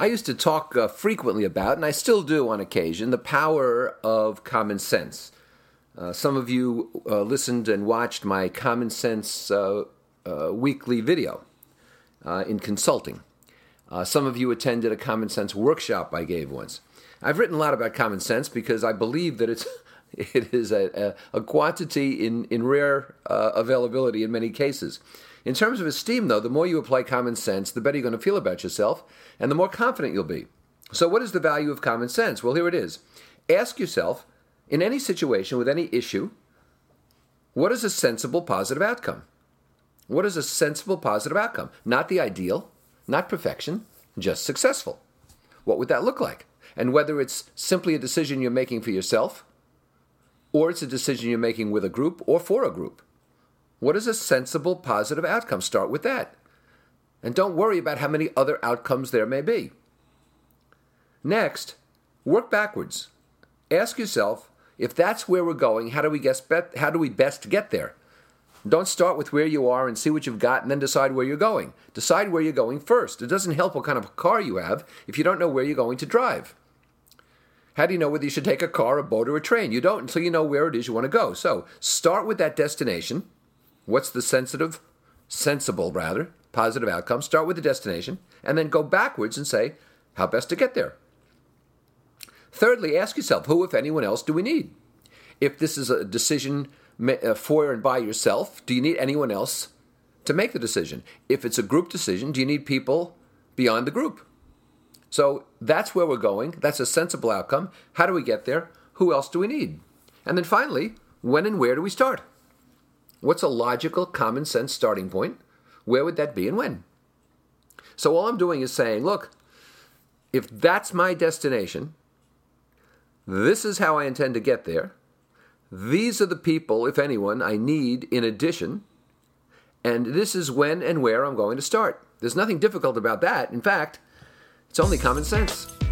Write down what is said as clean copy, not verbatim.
I used to talk frequently about, and I still do on occasion, the power of common sense. Some of you listened and watched my Common Sense weekly video in consulting. Some of you attended a Common Sense workshop I gave once. I've written a lot about common sense because I believe that it is a quantity in rare availability in many cases. In terms of esteem, though, the more you apply common sense, the better you're going to feel about yourself, and the more confident you'll be. So what is the value of common sense? Well, here it is. Ask yourself, in any situation with any issue, what is a sensible positive outcome? What is a sensible positive outcome? Not the ideal, not perfection, just successful. What would that look like? And whether it's simply a decision you're making for yourself, or it's a decision you're making with a group or for a group. What is a sensible positive outcome? Start with that. And don't worry about how many other outcomes there may be. Next, work backwards. Ask yourself, if that's where we're going, how do we best get there? Don't start with where you are and see what you've got and then decide where you're going. Decide where you're going first. It doesn't help what kind of car you have if you don't know where you're going to drive. How do you know whether you should take a car, a boat, or a train? You don't until you know where it is you want to go. So start with that destination. What's the sensible, positive outcome? Start with the destination and then go backwards and say, how best to get there? Thirdly, ask yourself, who, if anyone else, do we need? If this is a decision for and by yourself, do you need anyone else to make the decision? If it's a group decision, do you need people beyond the group? So that's where we're going. That's a sensible outcome. How do we get there? Who else do we need? And then finally, when and where do we start? What's a logical, common sense starting point? Where would that be and when? So all I'm doing is saying, look, if that's my destination, this is how I intend to get there. These are the people, if anyone, I need in addition. And this is when and where I'm going to start. There's nothing difficult about that. In fact, it's only common sense.